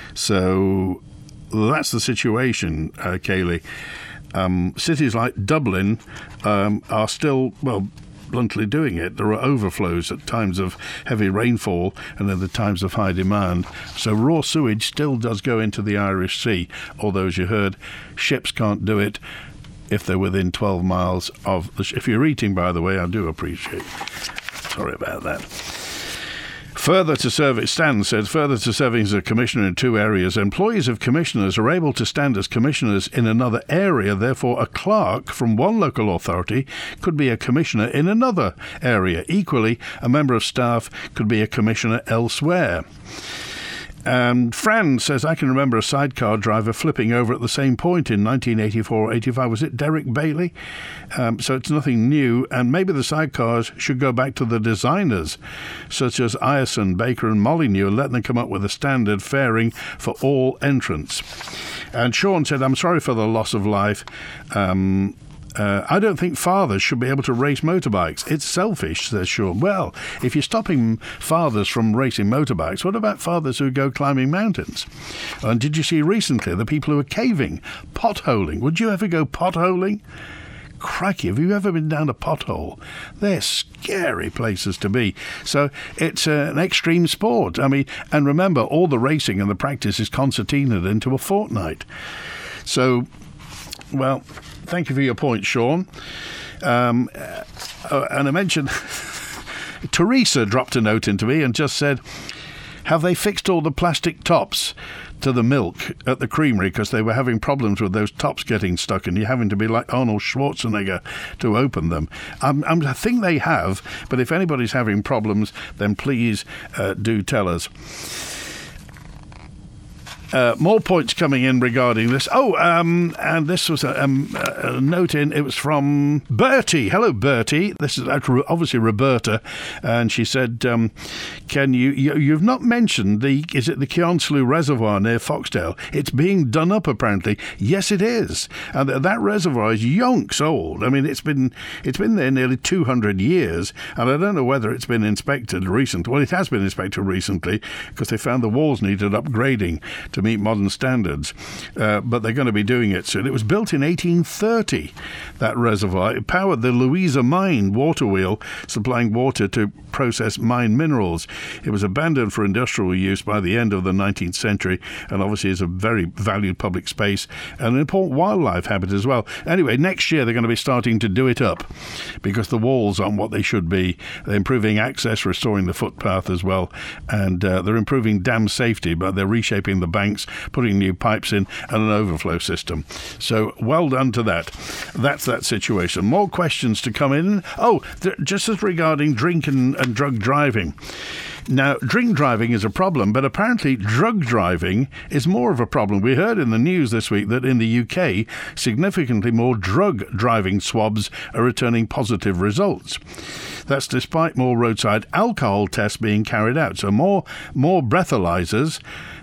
So that's the situation, uh, Kaylee. Um, cities like Dublin um, are still, well, bluntly doing it. There are overflows at times of heavy rainfall and at the times of high demand. So raw sewage still does go into the Irish Sea, although, as you heard, ships can't do it if they're within twelve miles of the sh- if you're eating, by the way, I do appreciate. Sorry about that. Further to serve, it stands, says, further to serving as a commissioner in two areas, employees of commissioners are able to stand as commissioners in another area. Therefore, a clerk from one local authority could be a commissioner in another area. Equally, a member of staff could be a commissioner elsewhere. And Fran says, I can remember a sidecar driver flipping over at the same point in nineteen eighty-four or eighty-five. Was it Derek Bailey? Um, so it's nothing new. And maybe the sidecars should go back to the designers, such as Ireson, Baker and Molyneux, and let them come up with a standard fairing for all entrants. And Sean said, I'm sorry for the loss of life. Um... Uh, I don't think fathers should be able to race motorbikes. It's selfish, says Sean. Well, if you're stopping fathers from racing motorbikes, what about fathers who go climbing mountains? And did you see recently the people who are caving, potholing? Would you ever go potholing? Crikey, have you ever been down a pothole? They're scary places to be. So it's uh, an extreme sport. I mean, and remember, all the racing and the practice is concertinaed into a fortnight. So, well, thank you for your point, Sean. Um, uh, and I mentioned, Teresa dropped a note into me and just said, have they fixed all the plastic tops to the milk at the creamery because they were having problems with those tops getting stuck and you're having to be like Arnold Schwarzenegger to open them? Um, um, I think they have, but if anybody's having problems, then please uh, do tell us. Uh, more points coming in regarding this. Oh, um, and this was a, um, a note in. It was from Bertie. Hello, Bertie. This is obviously Roberta, and she said, um, "Can you, you? You've not mentioned the? Is it the Keonslew Reservoir near Foxdale? It's being done up apparently. Yes, it is. And that reservoir is yonks old. I mean, it's been it's been there nearly two hundred years, and I don't know whether it's been inspected recently. Well, it has been inspected recently because they found the walls needed upgrading to meet modern standards, uh, but they're going to be doing it soon. It was built in eighteen thirty, that reservoir. It powered the Louisa Mine water wheel, supplying water to process mine minerals. It was abandoned for industrial use by the end of the nineteenth century, and obviously is a very valued public space and an important wildlife habitat as well. Anyway, next year they're going to be starting to do it up because the walls aren't what they should be. They're improving access, restoring the footpath as well, and uh, they're improving dam safety, but they're reshaping the bank, putting new pipes in and an overflow system. So well done to that. That's that situation. More questions to come in. Oh, th- just as regarding drink and, and drug driving. Now, drink driving is a problem, but apparently drug driving is more of a problem. We heard in the news this week that in the U K, significantly more drug driving swabs are returning positive results. That's despite more roadside alcohol tests being carried out. So more, more breathalyzers,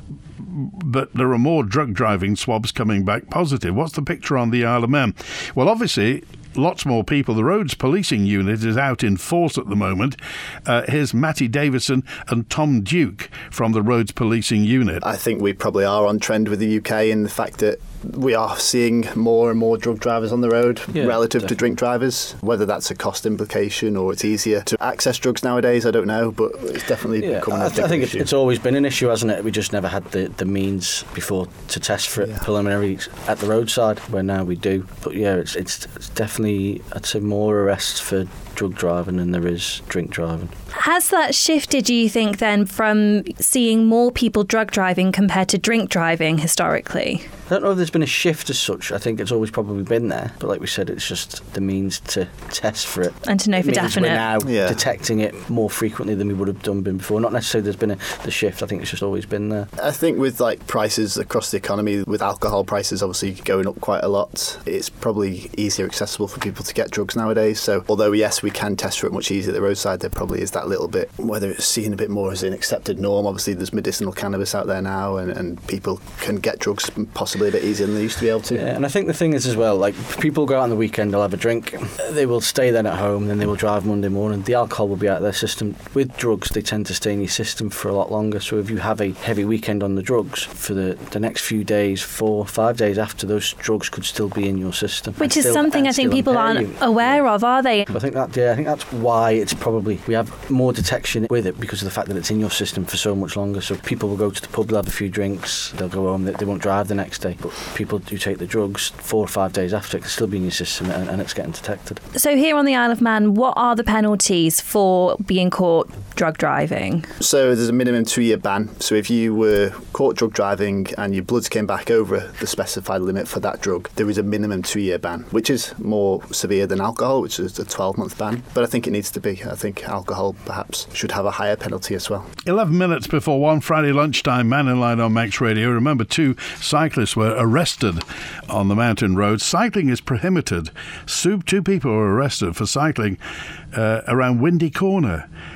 but there are more drug driving swabs coming back positive. What's the picture on the Isle of Man? Well, obviously, lots more people. The Roads Policing Unit is out in force at the moment. Uh, here's Matty Davison and Tom Duke from the Roads Policing Unit. I think we probably are on trend with the U K in the fact that we are seeing more and more drug drivers on the road yeah, relative definitely. to drink drivers. Whether that's a cost implication or it's easier to access drugs nowadays, I don't know, but it's definitely yeah, becoming a big issue. I think issue. it's always been an issue, hasn't it? We just never had the, the means before to test for it yeah. preliminary at the roadside, where now we do. But yeah, it's, it's it's definitely, I'd say, more arrests for drug driving than there is drink driving. Has that shifted, do you think, then, from seeing more people drug driving compared to drink driving historically? I don't know if there's been a shift as such. I think it's always probably been there. But like we said, it's just the means to test for it. And to know it for definite. We're now yeah. detecting it more frequently than we would have done before. Not necessarily there's been a the shift. I think it's just always been there. I think with like prices across the economy, with alcohol prices obviously going up quite a lot, it's probably easier accessible for people to get drugs nowadays. So although, yes, we can test for it much easier at the roadside, there probably is that little bit, whether it's seen a bit more as an accepted norm. Obviously, there's medicinal cannabis out there now, and, and people can get drugs possibly a bit easier than they used to be able to. Yeah, and I think the thing is as well, like people go out on the weekend, they'll have a drink, they will stay then at home, then they will drive Monday morning. The alcohol will be out of their system. With drugs, they tend to stay in your system for a lot longer. So if you have a heavy weekend on the drugs, for the, the next few days, four, five days after, those drugs could still be in your system. Which is still, something I think people aren't you. aware of, are they? I think that, yeah, I think that's why it's probably, we have more detection with it, because of the fact that it's in your system for so much longer. So people will go to the pub, they'll have a few drinks, they'll go home, they, they won't drive the next day. But people do take the drugs four or five days after, it can still be in your system, and, and it's getting detected. So here on the Isle of Man, what are the penalties for being caught drug driving? So there's a minimum two-year ban. So if you were caught drug driving and your bloods came back over the specified limit for that drug, there is a minimum two-year ban, which is more severe than alcohol, which is a twelve-month ban. But I think it needs to be. I think alcohol perhaps should have a higher penalty as well. eleven minutes before one Friday lunchtime, Man in Line on Max Radio. Remember, two cyclists were arrested on the mountain road. Cycling is prohibited. Two people were arrested for cycling uh, around Windy Corner.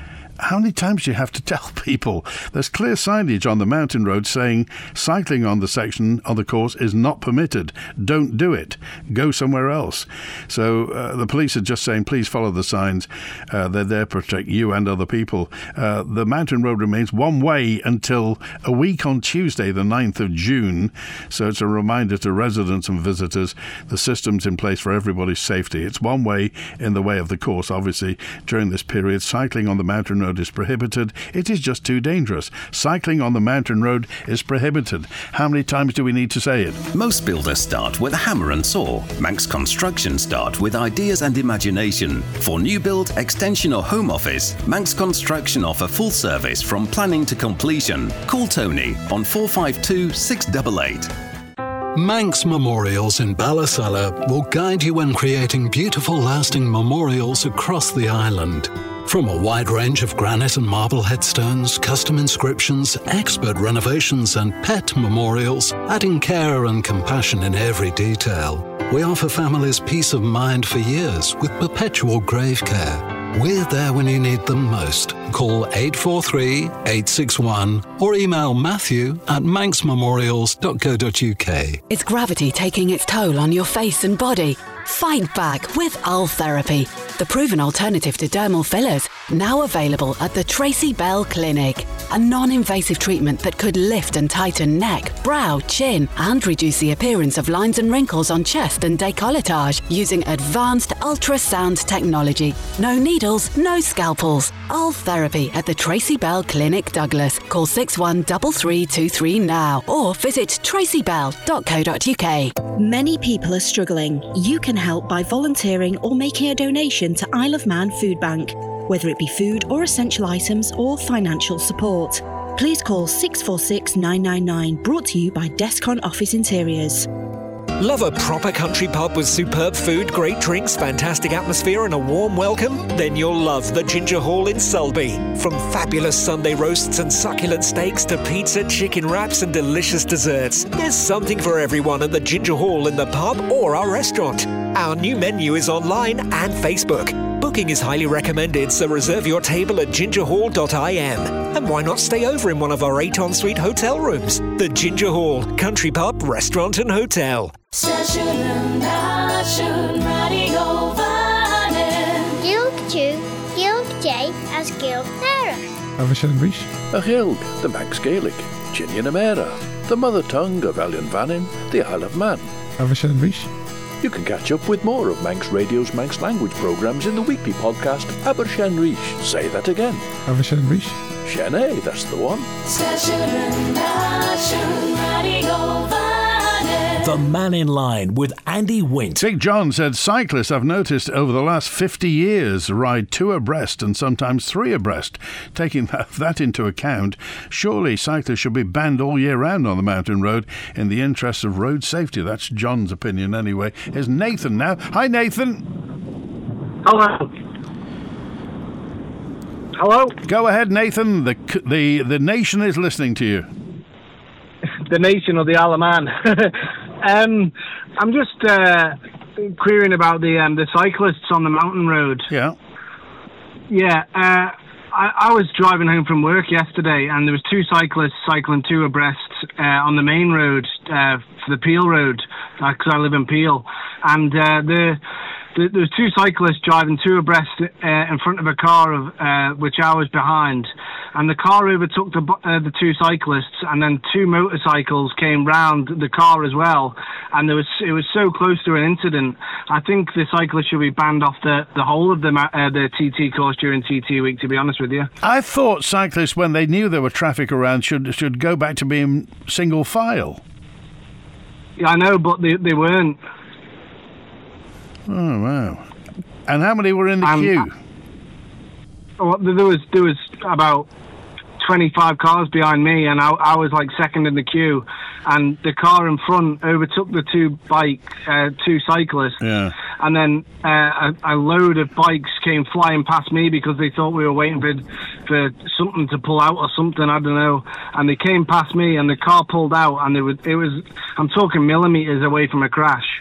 how many times do you have to tell people? There's clear signage on the mountain road saying cycling on the section on the course is not permitted. Don't do it. Go somewhere else. So uh, the police are just saying, please follow the signs. Uh, they're there to protect you and other people. Uh, the mountain road remains one way until a week on Tuesday, the ninth of June. So it's a reminder to residents and visitors, the system's in place for everybody's safety. It's one way in the way of the course, obviously. During this period, cycling on the mountain road is prohibited. It is just too dangerous. Cycling on the mountain road is prohibited. How many times do we need to say it? Most builders start with a hammer and saw. Manx Construction start with ideas and imagination. For new build, extension or home office, Manx Construction offer full service from planning to completion. Call Tony on four five two, six eight eight. Manx Memorials in Ballasalla will guide you in creating beautiful, lasting memorials across the island. From a wide range of granite and marble headstones, custom inscriptions, expert renovations and pet memorials, adding care and compassion in every detail. We offer families peace of mind for years with perpetual grave care. We're there when you need them most. Call eight four three, eight six one or email Matthew at manx memorials dot co dot uk. Is gravity taking its toll on your face and body? Fight back with Ulf Therapy, the proven alternative to dermal fillers, now available at the Tracy Bell Clinic. A non-invasive treatment that could lift and tighten neck, brow, chin, and reduce the appearance of lines and wrinkles on chest and décolletage using advanced ultrasound technology. No needles, no scalpels. Ulf Therapy at the Tracy Bell Clinic, Douglas. Call six one three three two three now or visit tracy bell dot co dot uk. Many people are struggling. You can help by volunteering or making a donation to Isle of Man Food Bank, whether it be food or essential items or financial support. Please call six four six nine nine nine, brought to you by Descon Office Interiors. Love a proper country pub with superb food, great drinks, fantastic atmosphere and a warm welcome? Then you'll love the Ginger Hall in Sulby. From fabulous Sunday roasts and succulent steaks to pizza, chicken wraps and delicious desserts, there's something for everyone at the Ginger Hall in the pub or our restaurant. Our new menu is online and Facebook. Booking is highly recommended, so reserve your table at ginger hall dot I M. And why not stay over in one of our eight ensuite hotel rooms? The Ginger Hall, country pub, restaurant and hotel. as Gaelic Sarah. Avashan Rish. A Gaelic, the Manx Gaelic, Chinian Amera, the mother tongue of Elian Vannin, the Isle of Man. Avashan Rish. You can catch up with more of Manx Radio's Manx language programmes in the weekly podcast Abershan Rish. Say that again. Avashan Rish. Shane, that's the one. The Man in Line with Andy Wint. Big John said cyclists, I've noticed over the last fifty years, ride two abreast and sometimes three abreast. Taking that, that into account, surely cyclists should be banned all year round on the mountain road in the interest of road safety. That's John's opinion anyway. Here's Nathan now. Hi, Nathan. Hello. Hello? Go ahead, Nathan. The the the nation is listening to you. The nation of the Isle of Man. um, I'm just uh, querying about the um, the cyclists on the mountain road. Yeah. Yeah. Uh, I, I was driving home from work yesterday, and there was two cyclists cycling two abreast uh, on the main road uh, for the Peel Road, because uh, I live in Peel, and uh, the. There was two cyclists driving two abreast uh, in front of a car of uh, which I was behind, and the car overtook the uh, the two cyclists, and then two motorcycles came round the car as well, and there was it was so close to an incident. I think the cyclists should be banned off the, the whole of the uh, the T T course during T T week. To be honest with you, I thought cyclists, when they knew there were traffic around, should should go back to being single file. Yeah, I know, but they they weren't. Oh wow! And how many were in the um, queue? Well, there was there was about twenty-five cars behind me, and I, I was like second in the queue. And the car in front overtook the two bike, uh, two cyclists. Yeah. And then uh, a, a load of bikes came flying past me because they thought we were waiting for for something to pull out or something. I don't know. And they came past me, and the car pulled out, and it was it was. I'm talking millimeters away from a crash.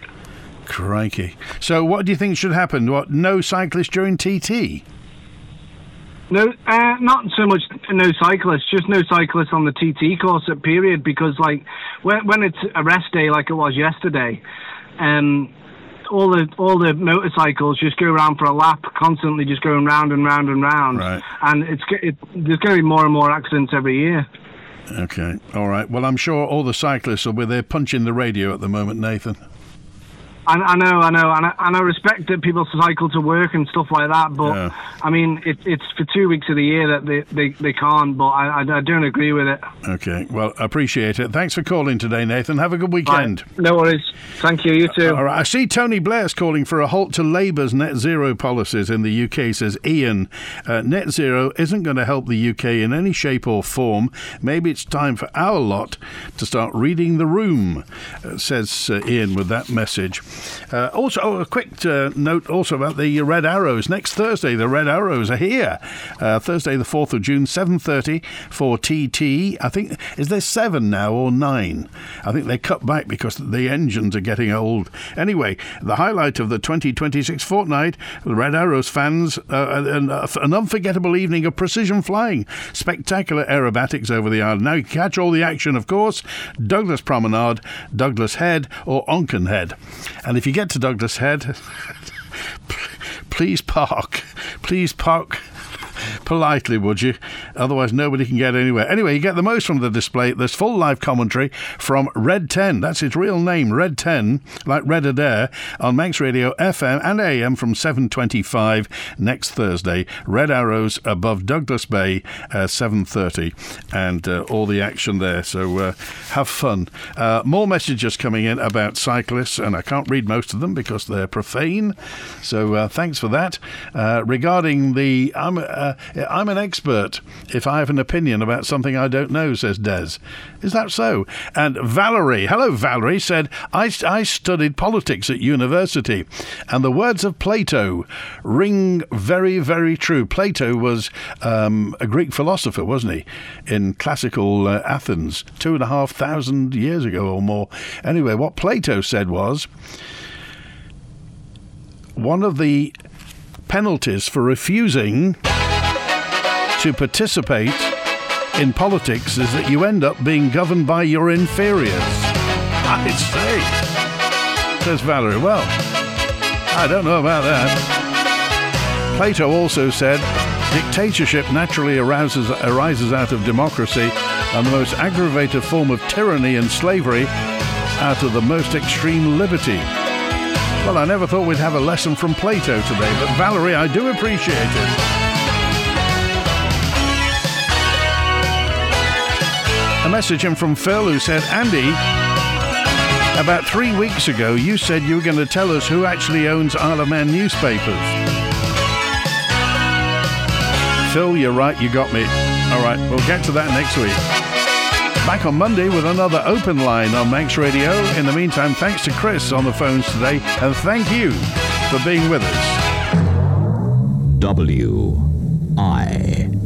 Crikey. So what do you think should happen? What, no cyclists during T T? No, uh, not so much no cyclists, just no cyclists on the T T course at period, because like when, when it's a rest day like it was yesterday, um, all the all the motorcycles just go around for a lap, constantly just going round and round and round, right. and it's it, there's going to be more and more accidents every year. Okay, all right. Well, I'm sure all the cyclists will be there punching the radio at the moment, Nathan. I, I know, I know, and I, and I respect that people cycle to work and stuff like that, but Yeah. I mean, it, it's for two weeks of the year that they, they, they can't, but I, I, I don't agree with it. Okay, well, I appreciate it. Thanks for calling today, Nathan. Have a good weekend. Right. No worries. Thank you, you too. All right, I see Tony Blair's calling for a halt to Labour's net zero policies in the U K, says Ian. Uh, net zero isn't going to help the U K in any shape or form. Maybe it's time for our lot to start reading the room, uh, says uh, Ian with that message. Uh, also, oh, a quick uh, note also about the Red Arrows. Next Thursday, the Red Arrows are here. Uh, Thursday, the fourth of June, seven thirty for T T. I think, is there seven now or nine? I think they cut back because the engines are getting old. Anyway, the highlight of the twenty twenty-six fortnight, the Red Arrows fans, uh, an, uh, an unforgettable evening of precision flying. Spectacular aerobatics over the island. Now you can catch all the action, of course. Douglas Promenade, Douglas Head or Onken Head. And if you get to Douglas Head, please park. Please park politely, would you? Otherwise, nobody can get anywhere. Anyway, you get the most from the display. There's full live commentary from Red ten. That's its real name, Red ten, like Red Adair, on Manx Radio F M and A M from seven twenty-five next Thursday. Red Arrows above Douglas Bay, uh, seven thirty, and uh, all the action there. So uh, have fun. Uh, more messages coming in about cyclists, and I can't read most of them because they're profane. So uh, thanks for that. Uh, regarding the... I'm, uh, I'm an expert if I have an opinion about something I don't know, says Des. Is that so? And Valerie, hello Valerie, said, I, I studied politics at university, and the words of Plato ring very, very true. Plato was um, a Greek philosopher, wasn't he, in classical uh, Athens, two and a half thousand years ago or more. Anyway, what Plato said was, one of the penalties for refusing to participate in politics is that you end up being governed by your inferiors. I say, says Valerie. Well, I don't know about that. Plato also said, dictatorship naturally arouses, arises out of democracy, and the most aggravated form of tyranny and slavery out of the most extreme liberty. Well, I never thought we'd have a lesson from Plato today, but Valerie, I do appreciate it. A message in from Phil who said, Andy, about three weeks ago you said you were going to tell us who actually owns Isle of Man newspapers. Phil, you're right, you got me. All right, we'll get to that next week. Back on Monday with another open line on Manx Radio. In the meantime, thanks to Chris on the phones today, and thank you for being with us. W I